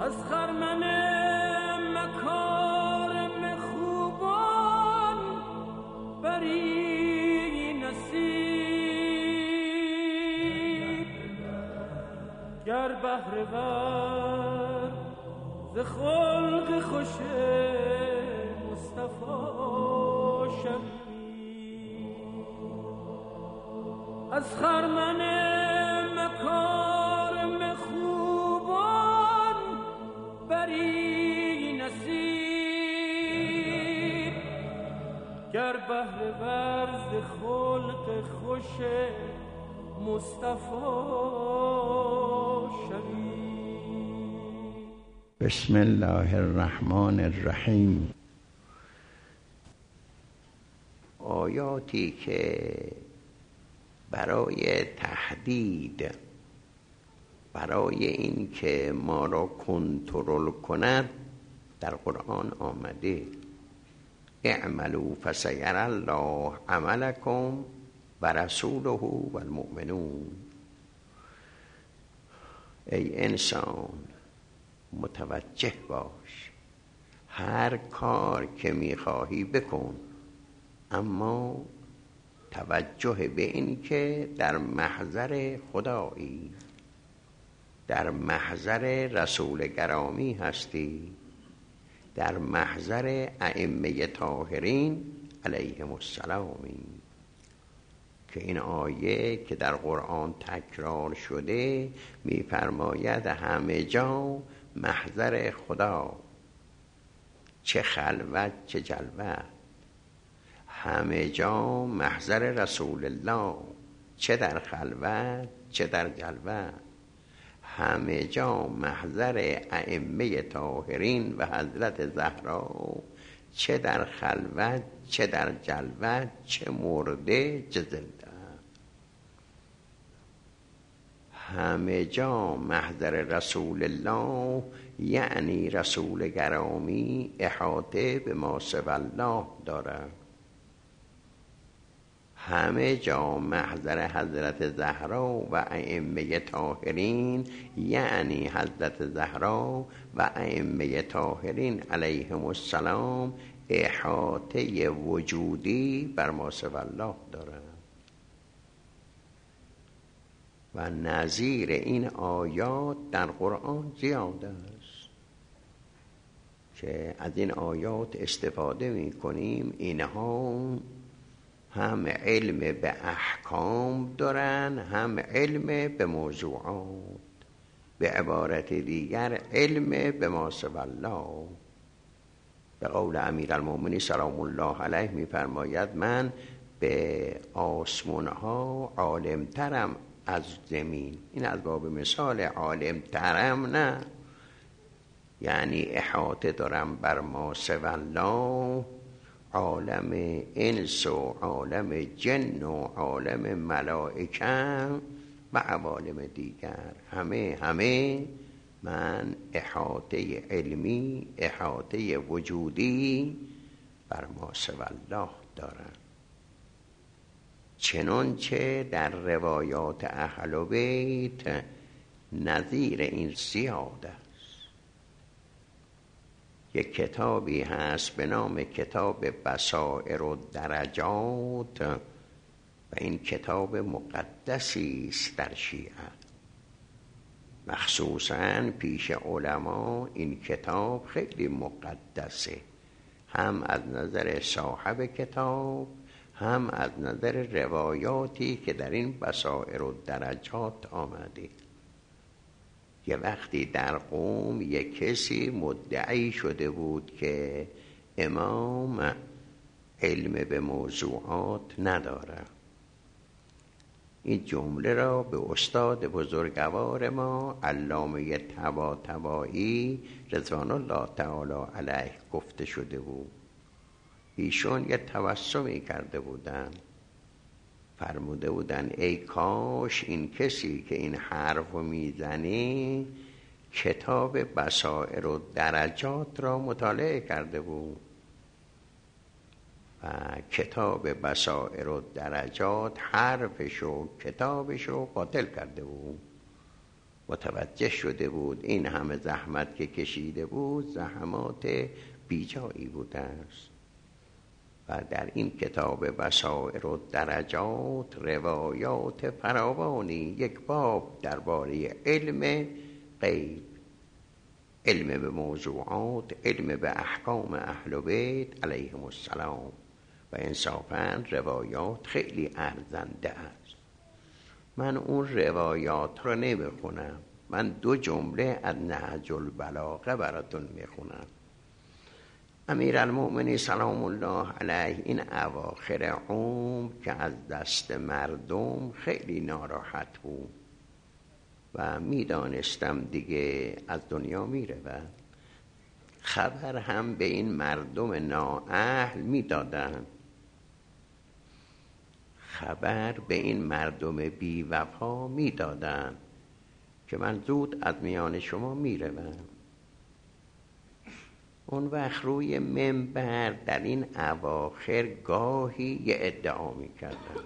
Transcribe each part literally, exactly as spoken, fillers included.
از خرمن مکارم خوبان بری نصیب، گر بهره ور ز خلق خوش مصطفی شوی. از خرمن مکارم خوبان بری نصیب، گر بهره ور ز خلق خوش مصطفی شوی. بسم الله الرحمن الرحیم. آیاتی که برای تهدید، برای این که ما را کنترل کند در قرآن آمده. اعملوا فسیری الله عملکم و رسوله و المؤمنون. ای انسان متوجه باش، هر کار که میخواهی بکن، اما توجه به این که در محضر خدایی، در محضر رسول گرامی هستی، در محضر ائمه طاهرین علیهم السلامی. که این آیه که در قرآن تکرار شده می‌فرماید همه جا محضر خدا، چه خلوت چه جلوت، همه جا محضر رسول الله، چه در خلوت چه در جلوت، همه جا محضر ائمه طاهرین و حضرت زهرا، چه در خلوت چه در جلوت، چه مرده چه زنده، همه جا محضر رسول الله، یعنی رسول گرامی احاطه به ما سوی الله دارد. همه جا محضر حضرت زهرا و ائمه طاهرین، یعنی حضرت زهرا و ائمه طاهرین علیهم السلام احاطه وجودی بر ما سوی الله دارد. و نظیر این آیات در قرآن زیاد است که از این آیات استفاده می کنیم. اینها هم علم به احکام دارن، هم علم به موضوعات. به عبارت دیگر علم به ما سوی الله. به قول امیرالمؤمنین سلام الله علیه می فرماید من به آسمان ها عالم ترم از زمین. این از باب مثال، عالم ترم نه، یعنی احاطه دارم بر ما سوی الله، عالم انس و عالم جن و عالم ملائکه و عوالم دیگر، همه همه من احاطه علمی، احاطه وجودی بر ما سوی الله دارم. چنانچه در روایات اهل بیت نظیر این زیاد است. یک کتابی هست به نام کتاب بصائر الدرجات و این کتاب مقدسی است در شیعه. مخصوصاً پیش علما این کتاب خیلی مقدسه، هم از نظر صاحب کتاب، هم از نظر روایاتی که در این بصائر الدرجات آمده. یه وقتی در قوم یک کسی مدعی شده بود که امام علم به موضوعات نداره. این جمله را به استاد بزرگوار ما علامه طباطبایی رضوان الله تعالی علیه گفته شده بود. ایشون یه تبسمی کرده بودن، فرموده بودن ای کاش این کسی که این حرف میزنه کتاب بصائر الدرجات را مطالعه کرده بود و کتاب بصائر الدرجات حرفشو کتابشو باطل کرده بود. متوجه شده بود این همه زحمت که کشیده بود زحمات بیجایی بوده است. و در این کتاب بصائر و درجات روایات فراوانی یک باب درباره علم غیب، علم به موضوعات، علم به احکام اهل بیت علیهم السلام و انصافاً روایات خیلی ارزنده است. من اون روایات رو نمیخونم، من دو جمله از نهج البلاغه براتون میخونم. امیرالمؤمنین سلام الله علیه این اواخر عمر که از دست مردم خیلی ناراحت بود و میدانستم دیگه از دنیا میره و خبر هم به این مردم نااهل میدادن، خبر به این مردم بی وفا میدادن که من زود از میان شما میروم. اون وقت روی منبر در این اواخر گاهی یه ادعا میکردن،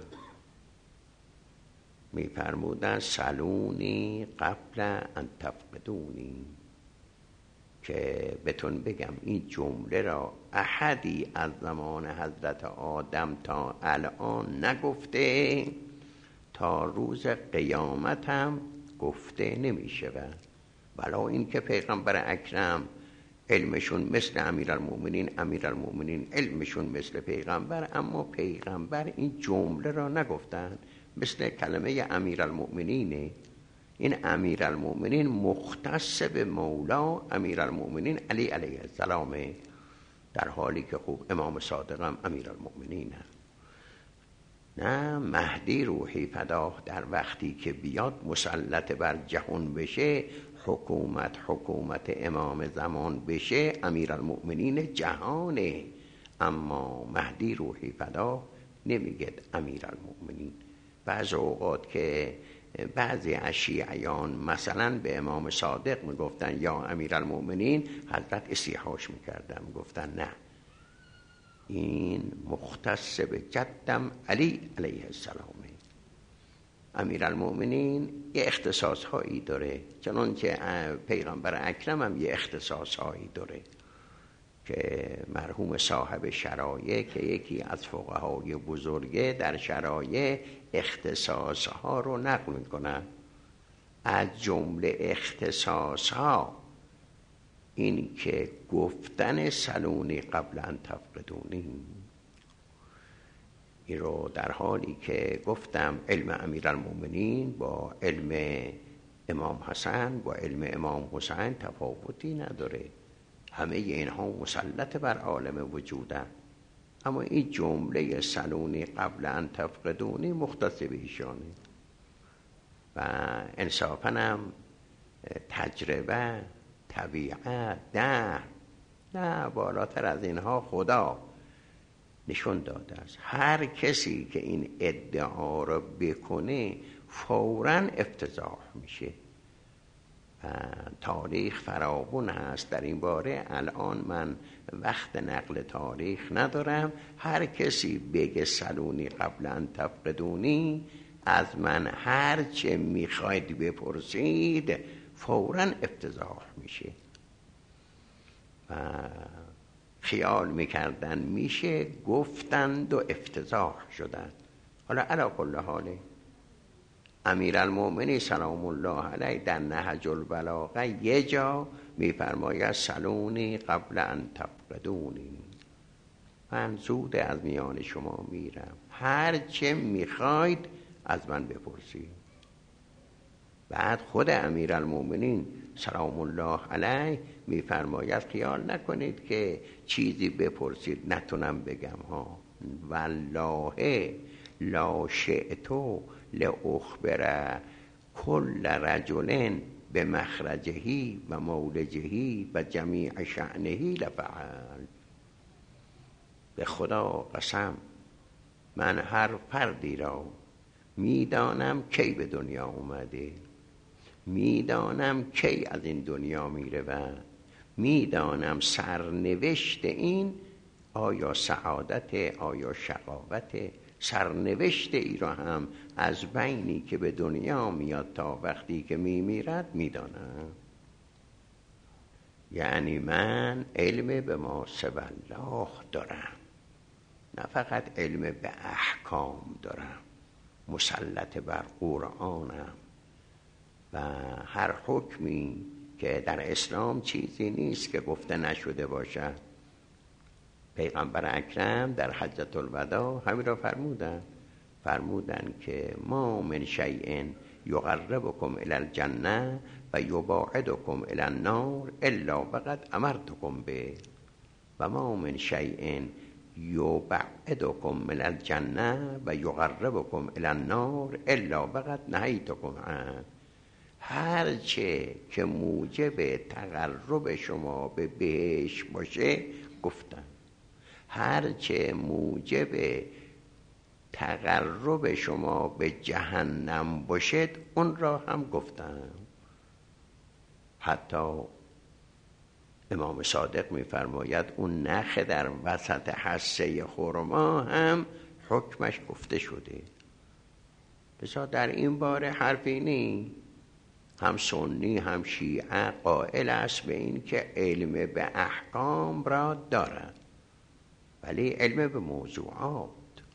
میفرمودن سلونی قبل ان تفقدونی، که بهتون بگم این جمله را احدی از زمان حضرت آدم تا الان نگفته، تا روز قیامت هم گفته نمیشه. ولی این که پیغمبر اکرم علمشون مثل امیرالمؤمنین، امیرالمؤمنین علمشون مثل پیغمبر، اما پیغمبر این جمله را نگفتن. مثل کلمه امیرالمؤمنینه، این امیرالمؤمنین مختص به مولا امیرالمؤمنین علی علیه السلام، در حالی که خوب امام صادق هم امیرالمؤمنین هست. نه، مهدی روحی فداه در وقتی که بیاد مسلط بر جهان بشه، حکومت حکومت امام زمان بشه، امیرالمؤمنین جهانه. اما مهدی روحی فداه نمیگه امیرالمؤمنین. بعض اوقات که بعضی از شیعیان مثلا به امام صادق میگفتن یا امیرالمؤمنین، حضرت استیحاش میکردن، میگفتن نه، این مختص به جدم علی علیه السلام. امیرالمؤمنین یه اختصاص هایی داره، چنانچه پیغمبر اکرم هم یه اختصاص هایی داره که مرحوم صاحب شرایع که یکی از فقهای بزرگه در شرایع اختصاص ها رو نقل میکنن. از جمله اختصاص ها این که گفتن سلونی قبل ان تفقدونی، این رو در حالی که گفتم علم امیرالمؤمنین با علم امام حسن با علم امام حسین تفاوتی نداره، همه اینها مسلط بر عالم وجودن، اما این جمله سلونی قبل ان تفقدونی مختص به ایشانه. و انصافاً هم تجربه، طبیعت، نه نه بالاتر از اینها خدا نشون داده است. هر کسی که این ادعا را بکنه فوراً افتضاح میشه. تاریخ فراوان هست در این باره، الان من وقت نقل تاریخ ندارم. هر کسی بگه سلونی قبل ان تفقدونی، از من هر چه میخواید بپرسید، فوراً افتضاح میشه. و خیال میکردن میشه، گفتند و افتضاح شدند. حالا علی کل حاله امیرالمؤمنین سلام الله علیه در نهج البلاغه یه جا میفرماید سلونی قبل ان تفقدونی، من زود از میان شما میرم، هر چه میخواید از من بپرسید. بعد خود امیرالمؤمنین سلام الله علیه میفرماید خیال نکنید که چیزی بپرسید نتونم بگم ها، والله لا شئتو لاخبر کل رجل به مخرجهی و مولجهی و جمیع شأنهی لفعل. به خدا قسم من هر فردی را میدانم کی به دنیا اومده، میدانم کی از این دنیا میره و میدانم سرنوشت این آیا سعادت، آیا شقاوت، سرنوشت ای را هم از بینی که به دنیا میاد تا وقتی که میمیرد میدانم. یعنی من علم به ما سوی الله دارم، نه فقط علم به احکام دارم، مسلط بر قرآنم و هر حکمی که در اسلام چیزی نیست که گفته نشده باشد. پیغمبر اکرم در حجة الوداع همین را فرمودن فرمودن که ما من شیء یقربکم الی الجنه و یباعدکم الی النار الا وقد امرتکم به و ما من شیء یبعدکم من الجنه و یقربکم الی النار الا وقد نهیتکم عنه. هر چه که موجب تقرب شما به بهشت باشه گفتم، هر چه موجب تقرب شما به جهنم باشد اون را هم گفتم. حتی امام صادق می‌فرماید اون نخ در وسط حصه خرما هم حکمش گفته شده. بسا در این باره حرفی نی، هم سنی هم شیعه قائل است به این که علم به احکام را دارد، ولی علم به موضوعات،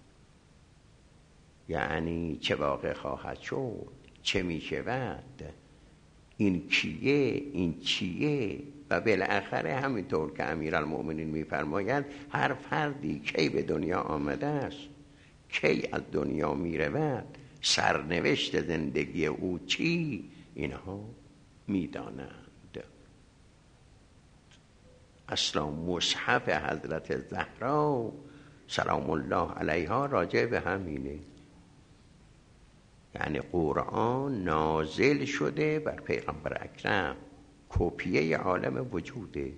یعنی چه واقع خواهد شد، چه می شود، این کیه، این چیه، و بالاخره همینطور که امیرالمؤمنین می‌فرمایند هر فردی کی به دنیا آمده است، کی از دنیا می‌رود، سرنوشت زندگی او چی، اینها می‌دانند. اصلا مصحف حضرت زهرا سلام الله علیها راجع به همینه، یعنی قرآن نازل شده بر پیغمبر اکرم، کپیه عالم وجوده.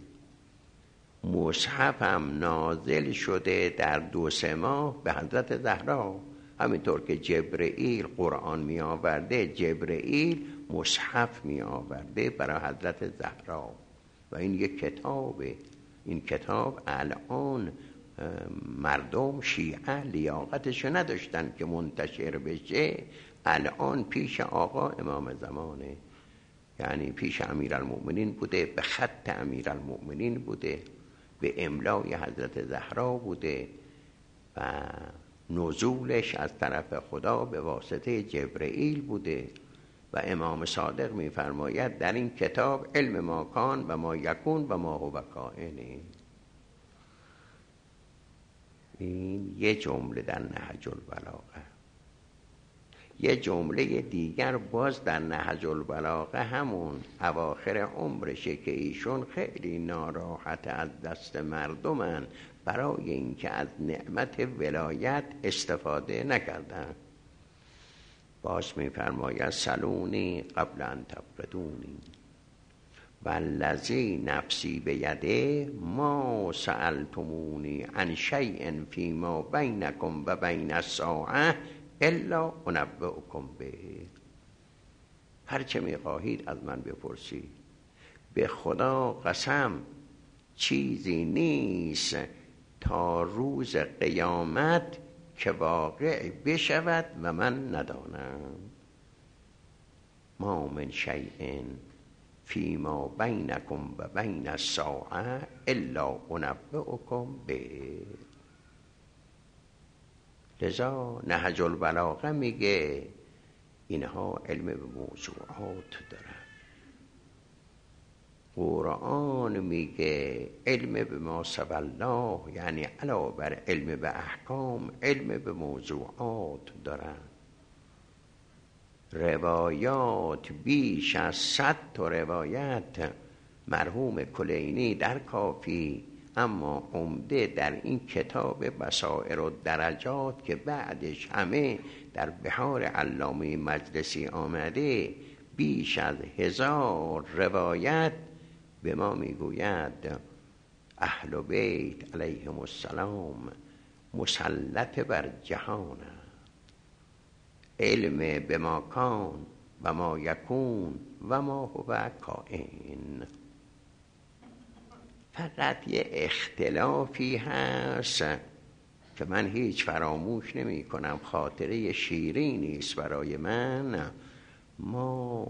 مصحف هم نازل شده در دو سه ماه به حضرت زهرا، همینطور که جبرئیل قرآن می آورده، جبرئیل مصحف می آورده برای حضرت زهرا. و این یک کتابه. این کتاب الان مردم شیعه لیاقتش نداشتن که منتشر بشه، الان پیش آقا امام زمانه، یعنی پیش امیرالمؤمنین بوده، به خط امیرالمؤمنین بوده، به املای حضرت زهرا بوده و نزولش از طرف خدا به واسطه جبرئیل بوده. و امام صادق می‌فرماید در این کتاب علم ما کان و ما یکون و ما هو کائن. این یه جمله در نهج البلاغه. یه جمله دیگر باز در نهج البلاغه همون اواخر عمرشه که ایشون خیلی ناراحت از دست مردمن برای اینکه از نعمت ولایت استفاده نکردن. باز می‌فرماید سلونی قبل ان تفقدونی والذی نفسی بیده ما سألتمونی عن شیء فیما بینکم و بین الساعه الا انبئکم به. هر چه می‌خواهید از من بپرسید، به خدا قسم چیزی نیست تا روز قیامت که واقع بشود و من ندانم. ما من شیء فیما بینکم و بین الساعه الا انبئکم به. لذا نهج البلاغه میگه اینها علم به موضوعات دارن. قرآن میگه علم به ما سوی الله، یعنی علاوه بر علم به احکام علم به موضوعات دارن. روایات بیش از صد تا روایت مرحوم کلینی در کافی، اما عمده در این کتاب بصائر الدرجات که بعدش همه در بحار علامه مجلسی آمده، بیش از هزار روایت به ما میگوید اهل بیت علیهم السلام مسلط بر جهان، علم به ما کان و ما یکون و ما هو کائن. فقط یه اختلافی هست که من هیچ فراموش نمی کنم، خاطره شیرینی است برای من. ما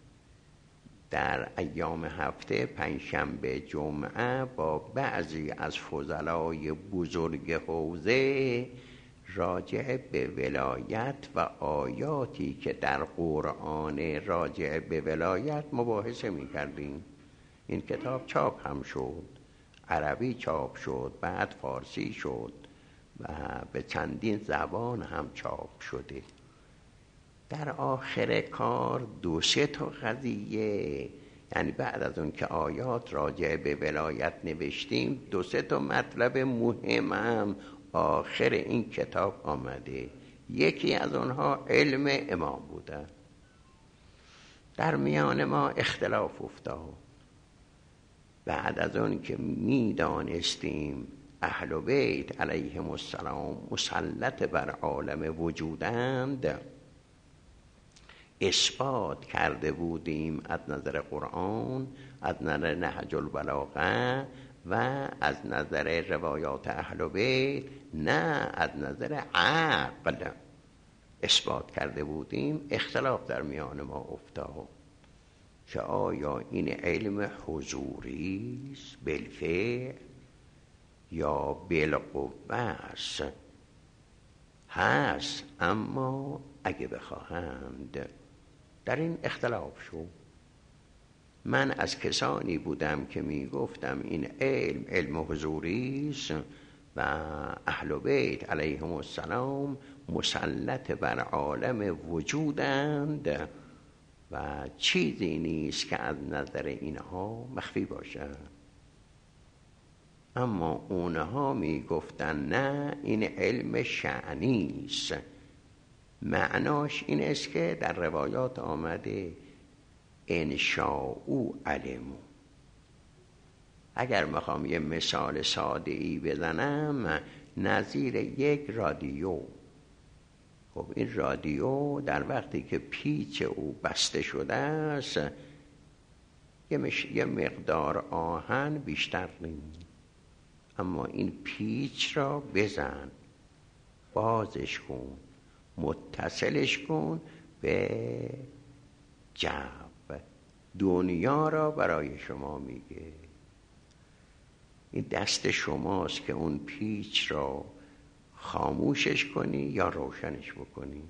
در ایام هفته پنجشنبه جمعه با بعضی از فضلای بزرگ حوزه راجع به ولایت و آیاتی که در قرآن راجع به ولایت مباحثه می کردیم. این کتاب چاپ هم شد، عربی چاپ شد، بعد فارسی شد و به چندین زبان هم چاپ شده. در آخر کار دو سه تا قضیه، یعنی بعد از اون که آیات راجع به ولایت نوشتیم، دو سه تا مطلب مهم هم آخر این کتاب آمده. یکی از اونها علم امام بوده. در میان ما اختلاف افتاد. بعد از اون که می دانستیم اهل بیت علیهم السلام مسلط بر عالم وجودند، اثبات کرده بودیم از نظر قرآن، از نظر نهج البلاغه و از نظر روایات اهل بیت، نه از نظر عقل اثبات کرده بودیم. اختلاف در میان ما افتاد که آیا این علم حضوری است بالفعل یا بالقوه است؟ هست، اما اگه بخواهند. در این اختلاف شد. من از کسانی بودم که می گفتم این علم علم حضوری است و اهل بیت علیهم السلام مسلط بر عالم وجودند و چیزی نیست که از نظر اینها مخفی باشد. اما اونها می گفتن نه، این علم شأنی است. معناش این است که در روایات آمده انشاء علمو. اگر میخوام یه مثال ساده ای بزنم، نظیر یک رادیو. خب این رادیو در وقتی که پیچ او بسته شده است، یه, مش... یه مقدار آهن بیشتر نیست، اما این پیچ را بزن، بازش کن، متصلش کن به جو. دنیا را برای شما میگه. این دست شماست که اون پیچ را خاموشش کنی یا روشنش بکنی.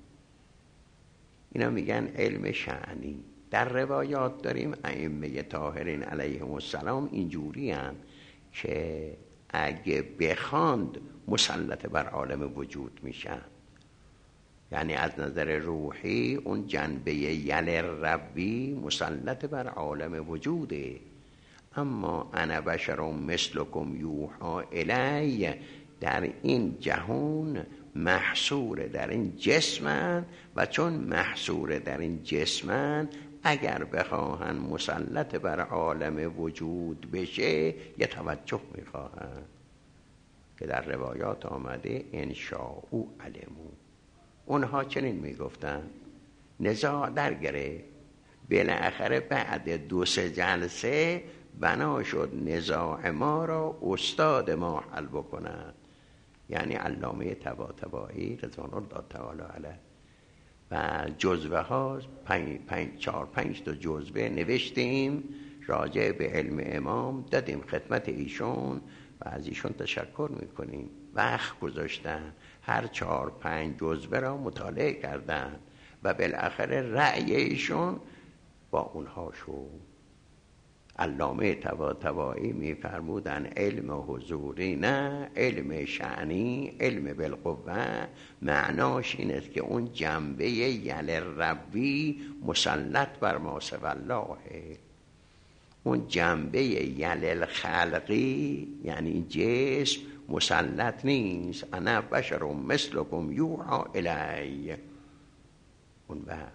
اینا میگن علم شأنی. در روایات داریم ائمه طاهرین علیهم السلام اینجوری هم که اگه بخواند مسلط بر عالم وجود میشن. یعنی از نظر روحی اون جنبه یل ربی مسلط بر عالم وجوده. اما انا بشر مثلکم یوحی الی، در این جهان محصور در این جسمن و چون محصور در این جسمن، اگر بخواهن مسلط بر عالم وجود بشه یه توجه میخواهن که در روایات آمده انشاء علمو. اونها چنین میگفتن. نزاع در گره. بالاخره بعد دو سه جلسه بنا شد نزاع ما را استاد ما حل بکنن، یعنی علامه طباطبایی رضوان الله تعالی علیه. و جزوه ها پنج پنج چهار پنج تا جزوه نوشتیم راجع به علم امام، دادیم خدمت ایشون و از ایشون تشکر میکنیم. وقت گذاشتن، هر چهار پنج جزوه را مطالعه کردن و بالاخره رأی ایشون با اونها شد. علامه طباطبایی میفرمودن علم حضوری نه، علم شأنی، علم بالقوه. معناش این است که اون جنبه یل ربی مسلط بر ما سوی الله، اون جنبه یل خلقی یعنی این جسم مسلط نیست. انا بشر مثلکم یوحی الی. اون وقت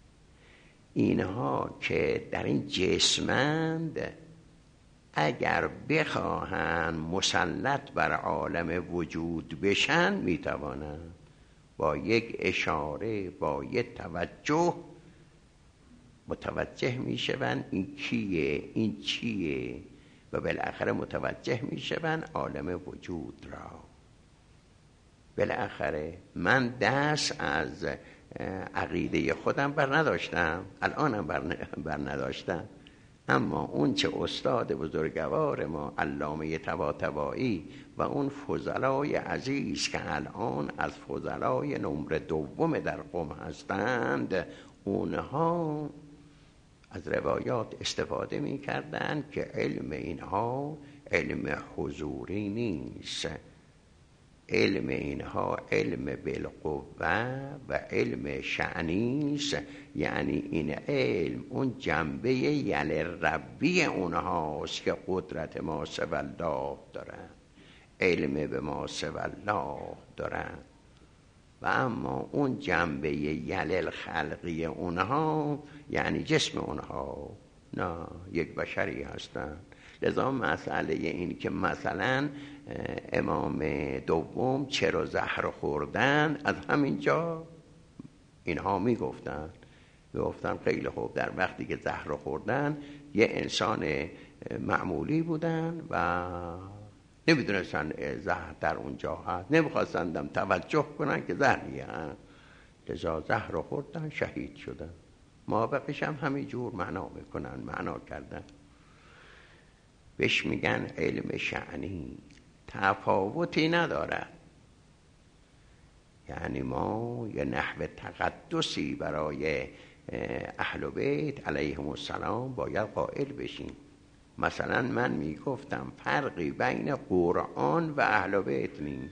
اینها که در این جسمند اگر بخواهن مسلط بر عالم وجود بشن میتوانن. با یک اشاره، با یک توجه متوجه میشون این کیه، این چیه، و بالاخره متوجه میشون عالم وجود را. بالاخره من دست از عقیده خودم بر نداشتم، الانم بر, بر نداشتم، اما اون چه استاد بزرگوار ما علامه طباطبایی و اون فضلای عزیز که الان از فضلای نمره دوم در قم هستند، اونها از روایات استفاده می کردن که علم اینها علم حضوری نیست، علم اینها علم بالقوه و علم شأنیست، یعنی این علم اون جنبه یل ربی اونهاست که قدرت ما سوی الله دارن، علم به ما سوی الله دارن، و اما اون جنبه یل خلقی اونها یعنی جسم اونها نه، یک بشری هستن. لذا مسئله این که مثلا امام دوم چرا زهر خوردن، از همینجا اینها میگفتن میگفتن خیلی خوب، در وقتی که زهر خوردن یه انسان معمولی بودن و نمیدونستن زهر در اونجا هست، نمیخواستندم توجه کنن که زهریه هست، لذا زهر خوردن شهید شدن. ما بقیش هم همین جور معنا میکنن، معنا کردن، بهش میگن علم شأنی، تفاوتی ندارد. یعنی ما یه نحو تقدسی برای اهل بیت علیهم السلام باید قائل بشیم. مثلا من میگفتم فرقی بین قرآن و اهل بیت نیست،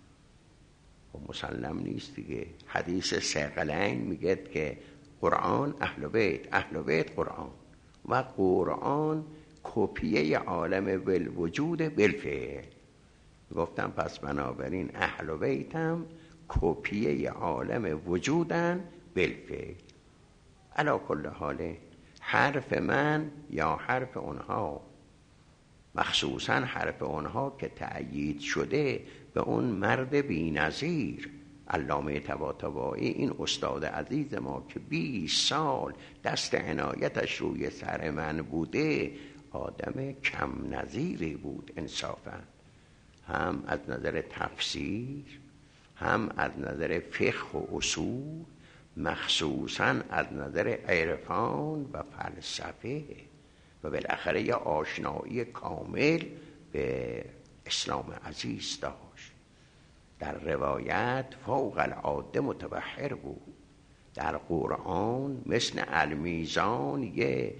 و مسلم نیست دیگه. حدیث ثقلین میگه که قرآن اهل بیت، اهل بیت قرآن، و قرآن کپیه عالم بالوجود بالفعل. گفتم پس بنابراین اهل بیتم کپیه عالم وجودن بالفعل. علی کل حال حرف من یا حرف اونها، مخصوصا حرف اونها که تأیید شده به اون مرد بی‌نظیر علامه طباطبایی، این استاد عزیز ما که بیست سال دست عنایتش روی سر من بوده، آدم کم نظیری بود انصافا، هم از نظر تفسیر، هم از نظر فقه و اصول، مخصوصا از نظر عرفان و فلسفه، و بالاخره یه آشنایی کامل به اسلام عزیز داشت. در روایت فوق العاده متبحر بود، در قرآن مثل المیزان یه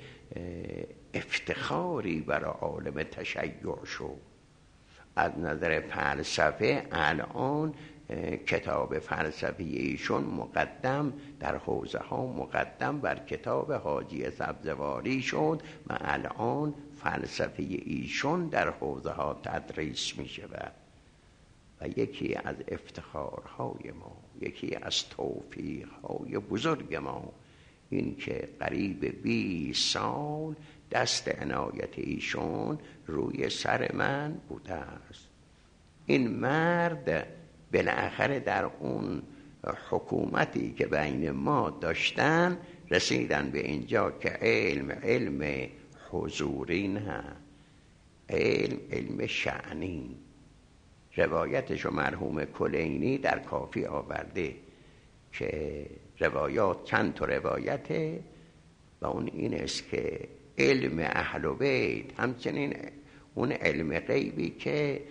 افتخاری برای عالم تشیع شد. از نظر فلسفه الان کتاب فلسفی ایشون مقدم در حوزه ها مقدم بر کتاب حاجی سبزواری شد و الان فلسفه ایشون در حوزه ها تدریس می شود. و یکی از افتخارهای ما، یکی از توفیقهای بزرگ ما این که قریب بیست سال دست عنایت ایشون روی سر من بوده است. این مرد بالاخره در اون حکومتی که بین ما داشتن رسیدن به اینجا که علم علم حضوری نه، علم علم شأنی. روایتشو مرحوم کلینی در کافی آورده که روایات چند تا روایته و اون این است که علم اهل بیت همچنین اون علم غیبی که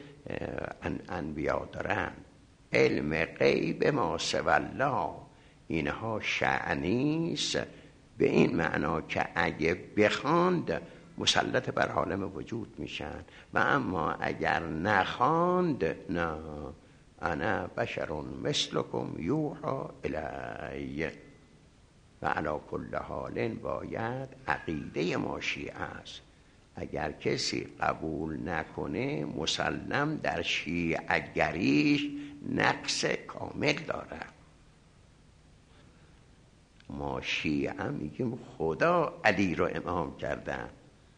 انبیا دارن، علم غیب ما سوی الله، اینها شأنیست به این معنا که اگه بخواند مسلط بر عالم وجود میشن، و اما اگر نخواند نه، انا بشر مثلکم یوحی الی. و علی کل حال باید عقیده ما شیعه است. اگر کسی قبول نکنه مسلم در شیعه گریش نقص کامل داره. ما شیعه میگیم خدا علی رو امام کردن،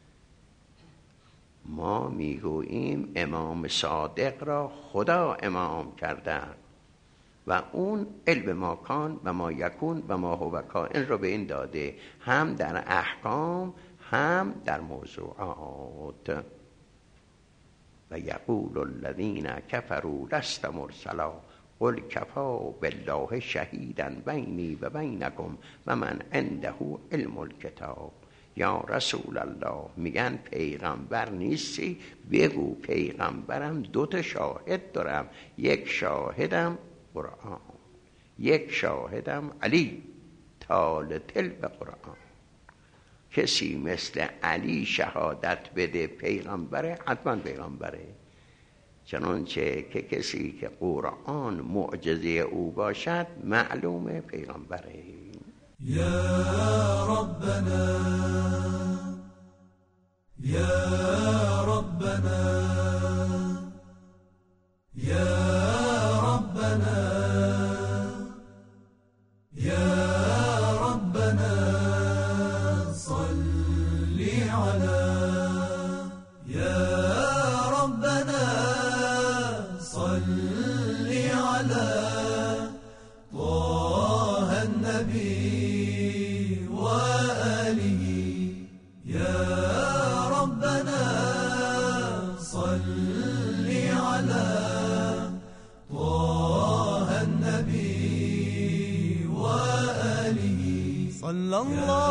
ما میگوییم امام صادق را خدا امام کردن و اون علم ما کان و ما یکون و ما هو کائن رو به این داده، هم در احکام هم در موضوعات. و یقول الذین کفروا لست مرسلا قل کفا بالله شهیدا بینی و بینکم و من عنده علم الکتاب. یا رسول الله، میگن پیغمبر نیستی؟ بگو پیغمبرم دو تا شاهد دارم، یک شاهدم قرآن، یک شاهدم علی تال تل به قرآن. کسی مثل علی شهادت بده پیغمبره، حتما پیغمبره. چنانچه که کسی که قرآن معجزه او باشد معلومه پیغمبره. یا ربنا یا ربنا یا ربنا یا ربنا صلی علی یا ربنا صلی علی طه النبی صلى الله